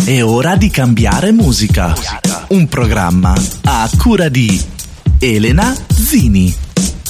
È ora di cambiare musica. Un programma a cura di Elena Zini.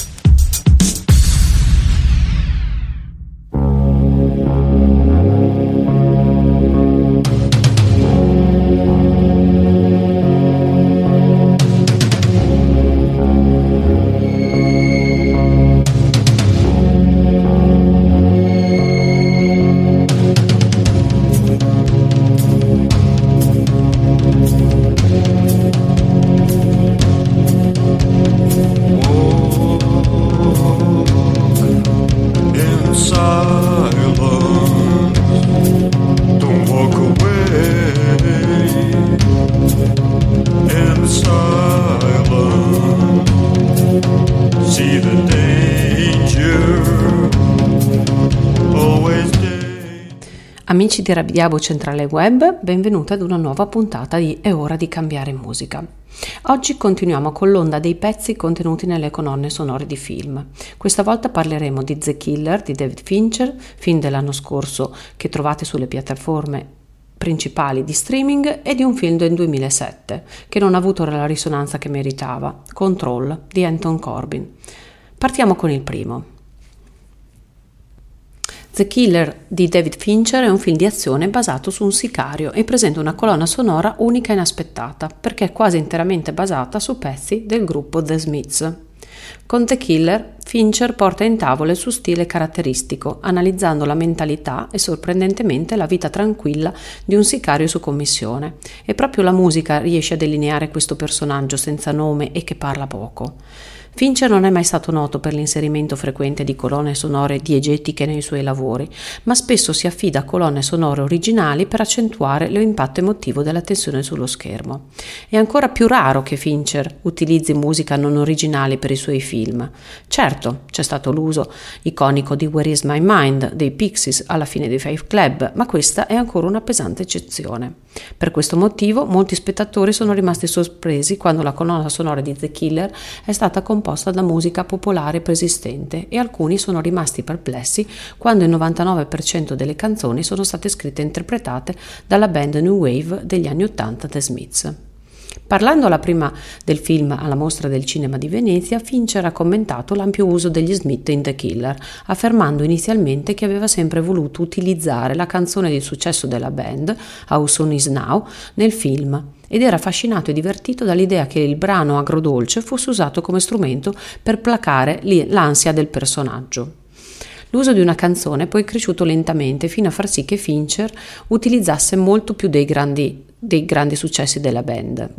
Amici di Radiabo Centrale Web, benvenuti ad una nuova puntata di È ora di cambiare musica. Oggi continuiamo con l'onda dei pezzi contenuti nelle colonne sonore di film. Questa volta parleremo di The Killer di David Fincher, film dell'anno scorso che trovate sulle piattaforme principali di streaming, e di un film del 2007 che non ha avuto la risonanza che meritava, Control di Anton Corbijn. Partiamo con il primo. The Killer di David Fincher è un film di azione basato su un sicario e presenta una colonna sonora unica e inaspettata perché è quasi interamente basata su pezzi del gruppo The Smiths. Con The Killer, Fincher porta in tavola il suo stile caratteristico, analizzando la mentalità e sorprendentemente la vita tranquilla di un sicario su commissione. E proprio la musica riesce a delineare questo personaggio senza nome e che parla poco. Fincher non è mai stato noto per l'inserimento frequente di colonne sonore diegetiche nei suoi lavori, ma spesso si affida a colonne sonore originali per accentuare l'impatto emotivo della tensione sullo schermo. È ancora più raro che Fincher utilizzi musica non originale per i suoi film. Certo, c'è stato l'uso iconico di Where Is My Mind dei Pixies alla fine di Fight Club, ma questa è ancora una pesante eccezione. Per questo motivo molti spettatori sono rimasti sorpresi quando la colonna sonora di The Killer è stata composta da musica popolare preesistente, e alcuni sono rimasti perplessi quando il 99% delle canzoni sono state scritte e interpretate dalla band New Wave degli anni 80 The Smiths. Parlando alla prima del film alla Mostra del Cinema di Venezia, Fincher ha commentato l'ampio uso degli Smith in The Killer, affermando inizialmente che aveva sempre voluto utilizzare la canzone di successo della band, How Soon Is Now, nel film, ed era affascinato e divertito dall'idea che il brano agrodolce fosse usato come strumento per placare l'ansia del personaggio. L'uso di una canzone poi è cresciuto lentamente fino a far sì che Fincher utilizzasse molto più dei grandi successi della band,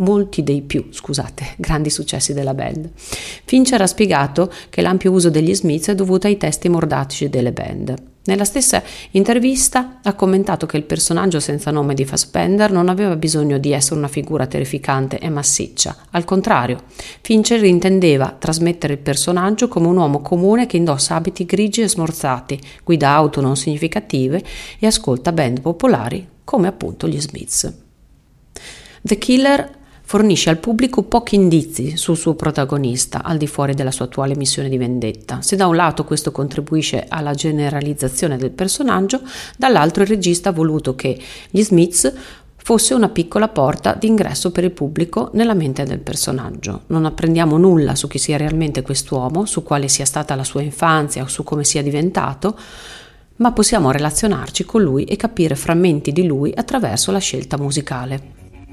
grandi successi della band. Fincher ha spiegato che l'ampio uso degli Smiths è dovuto ai testi mordaci delle band. Nella stessa intervista ha commentato che il personaggio senza nome di Fassbender non aveva bisogno di essere una figura terrificante e massiccia. Al contrario, Fincher intendeva trasmettere il personaggio come un uomo comune che indossa abiti grigi e smorzati, guida auto non significative e ascolta band popolari come appunto gli Smiths. The Killer fornisce al pubblico pochi indizi sul suo protagonista al di fuori della sua attuale missione di vendetta. Se da un lato questo contribuisce alla generalizzazione del personaggio, dall'altro il regista ha voluto che gli Smiths fosse una piccola porta d'ingresso per il pubblico nella mente del personaggio. Non apprendiamo nulla su chi sia realmente quest'uomo, su quale sia stata la sua infanzia o su come sia diventato, ma possiamo relazionarci con lui e capire frammenti di lui attraverso la scelta musicale.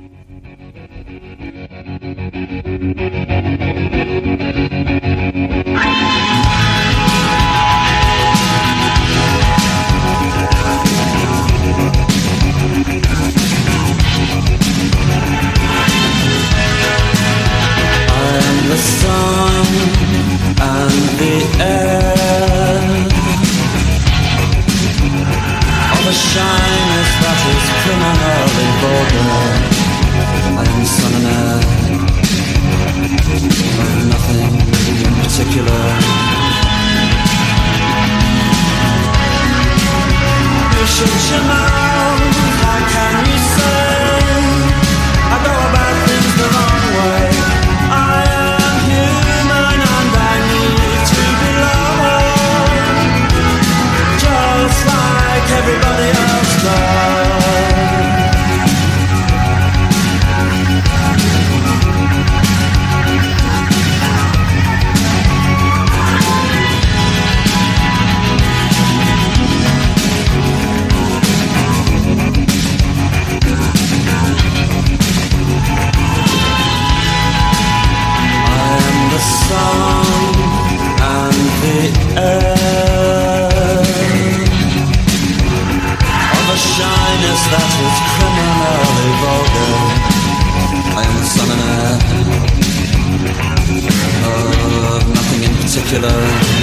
I'm the sun and the air of a shyness that is criminally vulgar. I am sun and air of nothing in particular. that was criminally vulgar. I am the son and heir of nothing in particular.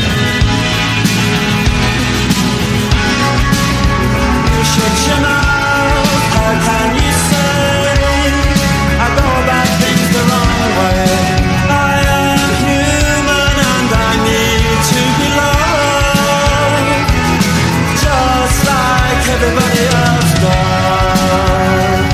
You shut your mouth, how can you say I go about things the wrong way? I am human and I need to be loved, just like everybody else does.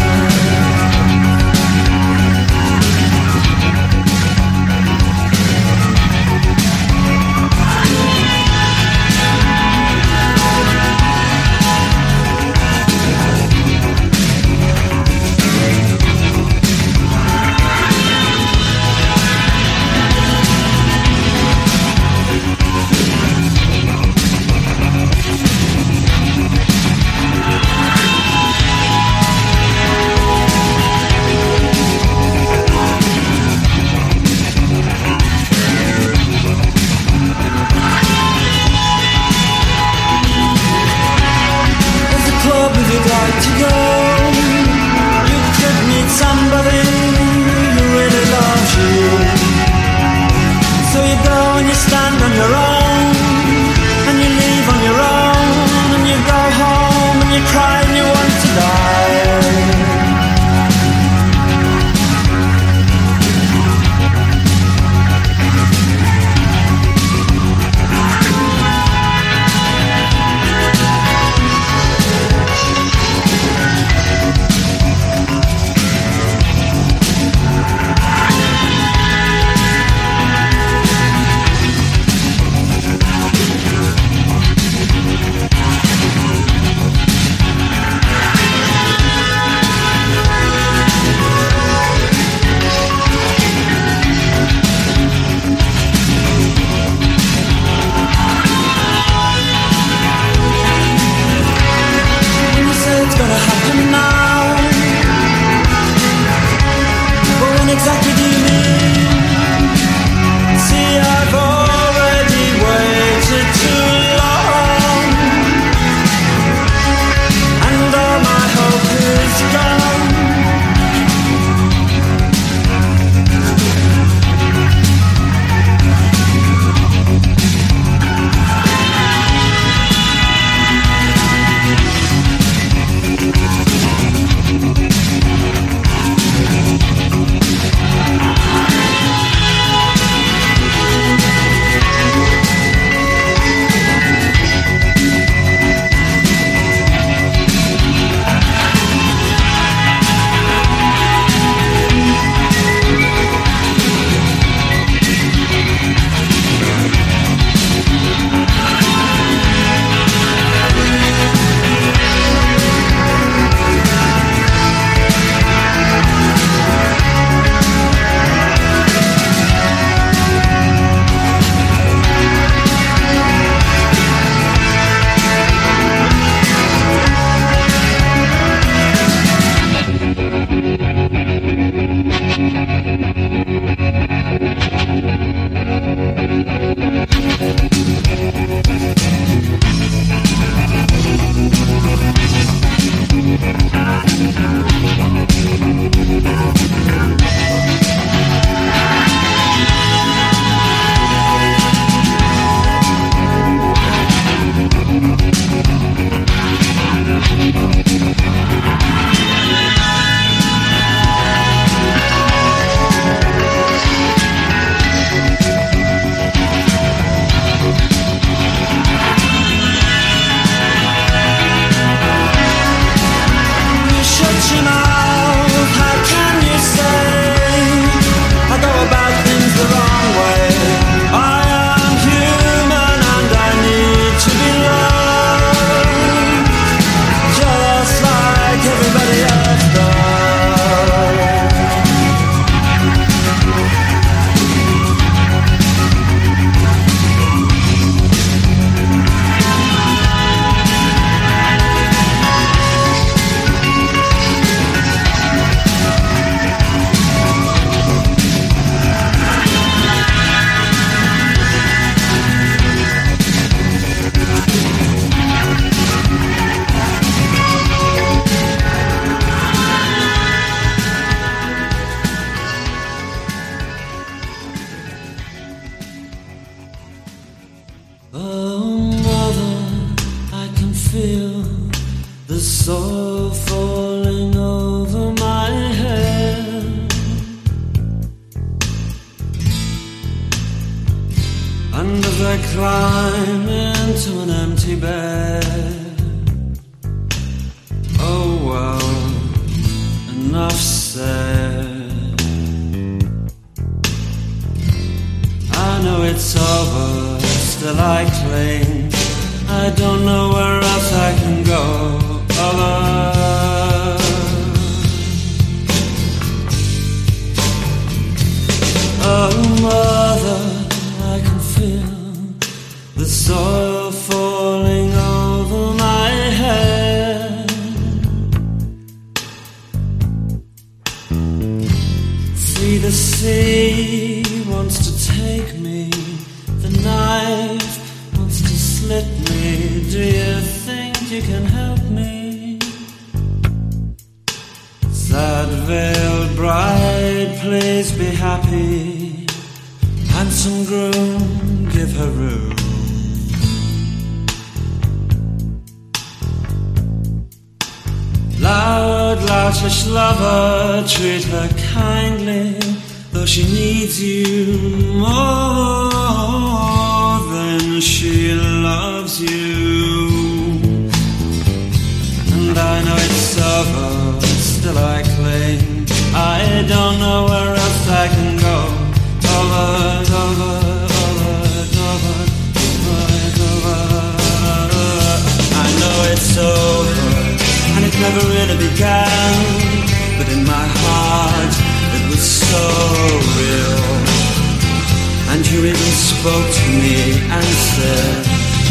climb into an empty bed. Oh well, enough said. I know it's over, still I cling. I don't know where else I can go. Oh mother, I can feel the soil falling over my head. See, the sea wants to take me, the knife wants to slit me. Do you think you can help me? Sad veiled bride, please be happy. Handsome groom, give her room. Loud, loutish lover, treat her kindly, though she needs you more than she loves you. And I know it's over, still I cling. I don't know where else I can go. Over. I know it's over, and it never really began, but in my heart it was so real. And you even spoke to me and said,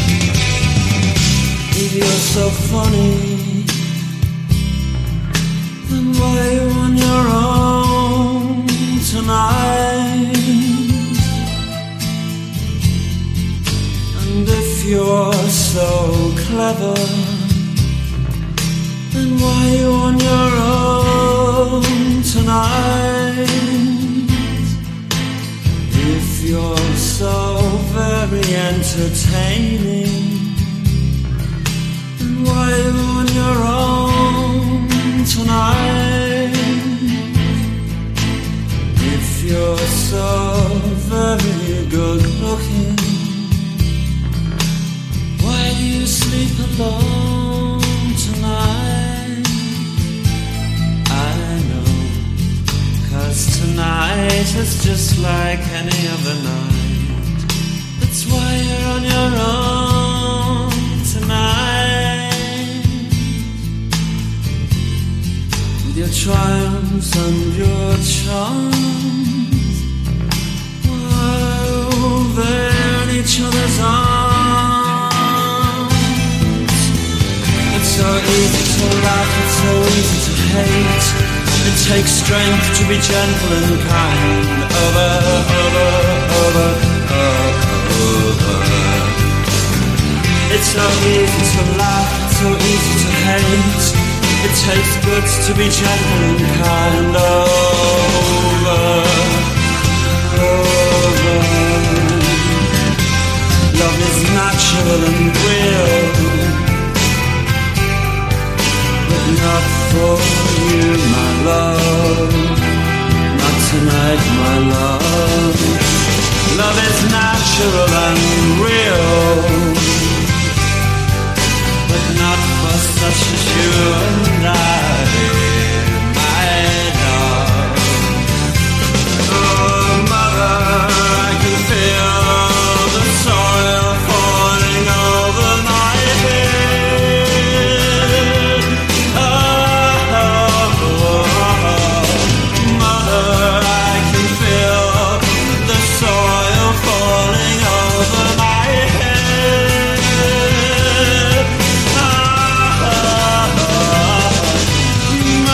if you're so funny, then why are you on your own tonight? And if you're so clever, then why are you on your own tonight? If you're so very entertaining, then why are you on your own tonight? If you're so very good looking, why do you sleep alone tonight? I know, 'cause tonight is just like any other night. That's why you're on your own tonight. With your triumphs and your charms, while they're in each other's arms. It's so easy to laugh, it's so easy to hate. It takes strength to be gentle and kind. Over. It's so easy to laugh, it's so easy to hate. It takes guts to be gentle and kind. Over. Love is natural and real, but not for you, my love. Not tonight, my love. Love is natural and real, but not for such as you and I, my love. Oh, mother, I can feel the soil falling over my head. Oh, mother, I can feel the soil falling over my head.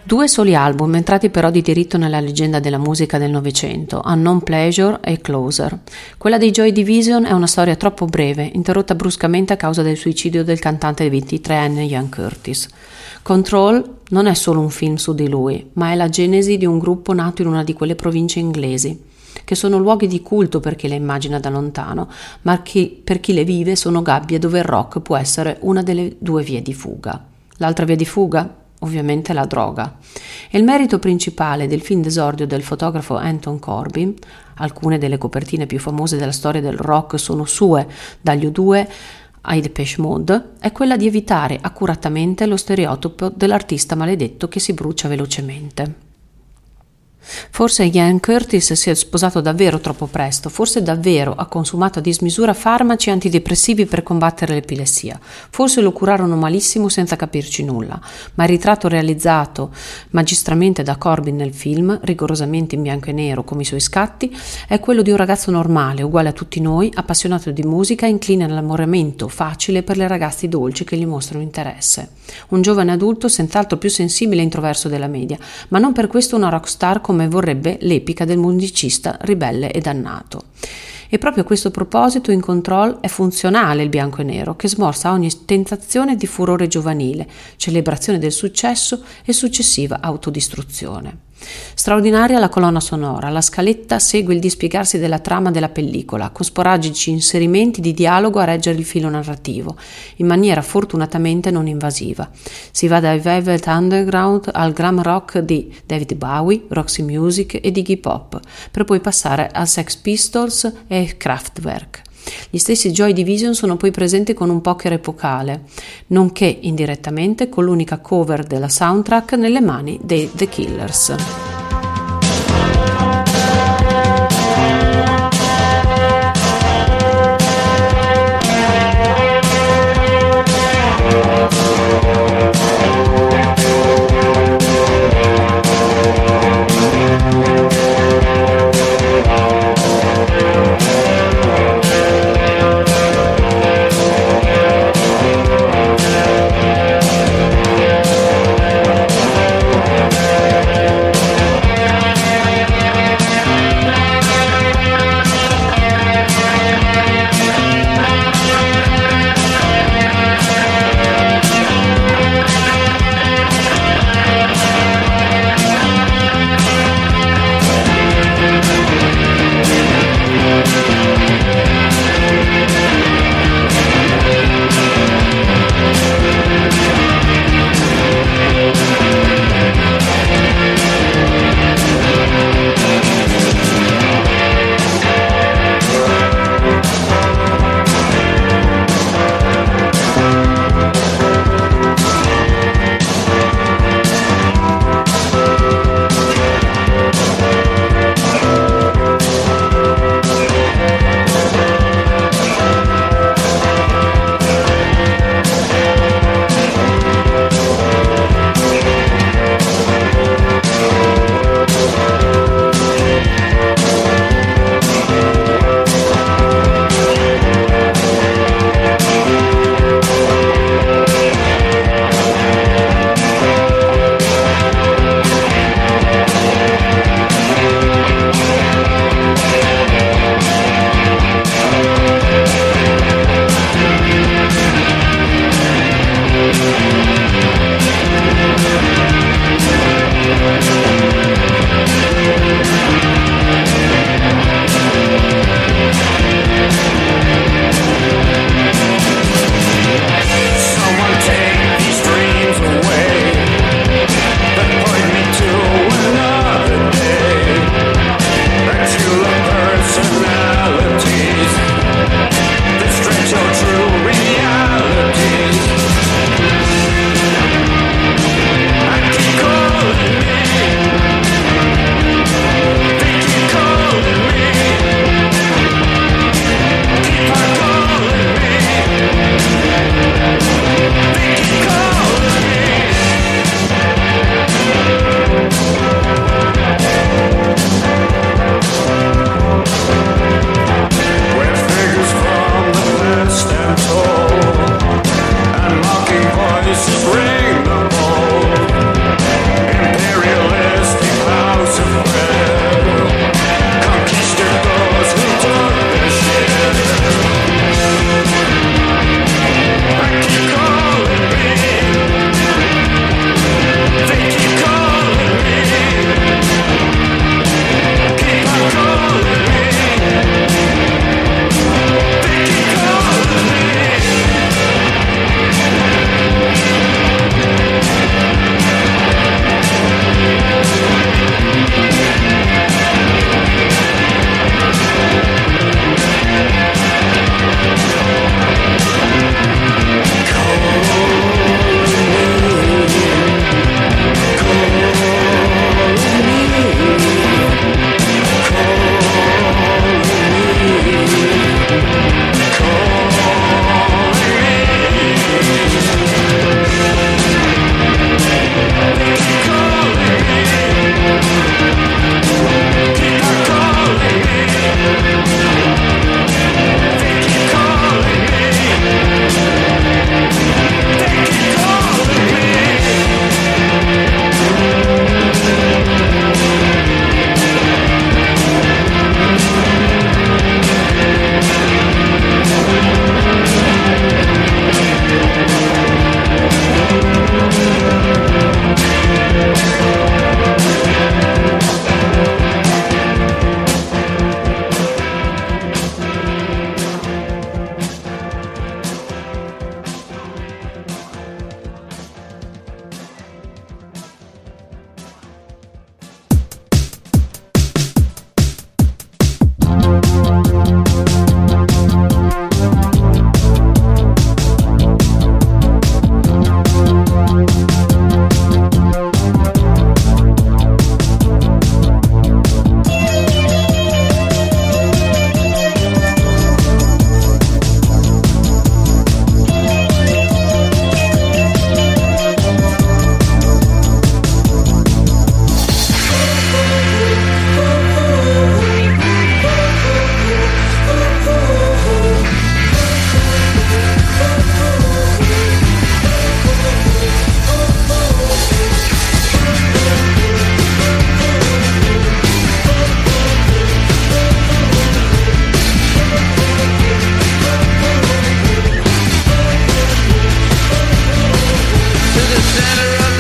2 soli album entrati però di diritto nella leggenda della musica del Novecento, Unknown Pleasure e Closer. Quella dei Joy Division è una storia troppo breve, interrotta bruscamente a causa del suicidio del cantante di 23enne Ian Curtis. Control non è solo un film su di lui, ma è la genesi di un gruppo nato in una di quelle province inglesi, che sono luoghi di culto per chi le immagina da lontano, ma per chi le vive sono gabbie dove il rock può essere una delle 2 vie di fuga. L'altra via di fuga? Ovviamente la droga. E il merito principale del film d'esordio del fotografo Anton Corbijn, alcune delle copertine più famose della storia del rock sono sue, dagli U2 ai Depeche Mode, è quella di evitare accuratamente lo stereotipo dell'artista maledetto che si brucia velocemente. Forse Ian Curtis si è sposato davvero troppo presto, forse davvero ha consumato a dismisura farmaci antidepressivi per combattere l'epilessia, forse lo curarono malissimo senza capirci nulla, ma il ritratto realizzato magistralmente da Corbijn nel film, rigorosamente in bianco e nero come i suoi scatti, è quello di un ragazzo normale, uguale a tutti noi, appassionato di musica e incline all'ammoramento facile per le ragazze dolci che gli mostrano interesse. Un giovane adulto senz'altro più sensibile e introverso della media, ma non per questo una rockstar come vorrebbe l'epica del musicista ribelle e dannato. E proprio a questo proposito in Control è funzionale il bianco e nero, che smorza ogni tentazione di furore giovanile, celebrazione del successo e successiva autodistruzione. Straordinaria la colonna sonora, la scaletta segue il dispiegarsi della trama della pellicola, con sporadici inserimenti di dialogo a reggere il filo narrativo, in maniera fortunatamente non invasiva. Si va dai Velvet Underground al glam rock di David Bowie, Roxy Music e Iggy Pop, per poi passare a Sex Pistols e Kraftwerk. Gli stessi Joy Division sono poi presenti con un poker epocale, nonché indirettamente con l'unica cover della soundtrack nelle mani dei The Killers.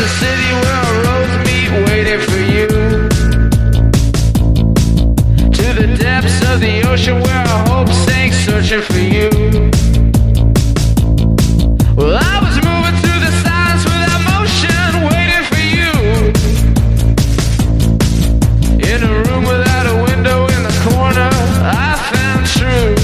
the city where roads meet, waiting for you. To the depths of the ocean where our hope sank, searching for you. Well, I was moving through the silence without motion, waiting for you. In a room without a window in the corner, I found truth.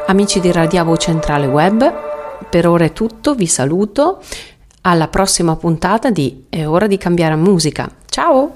Amici di Radiavo Centrale Web, per ora è tutto, vi saluto. Alla prossima puntata di È ora di cambiare musica. Ciao!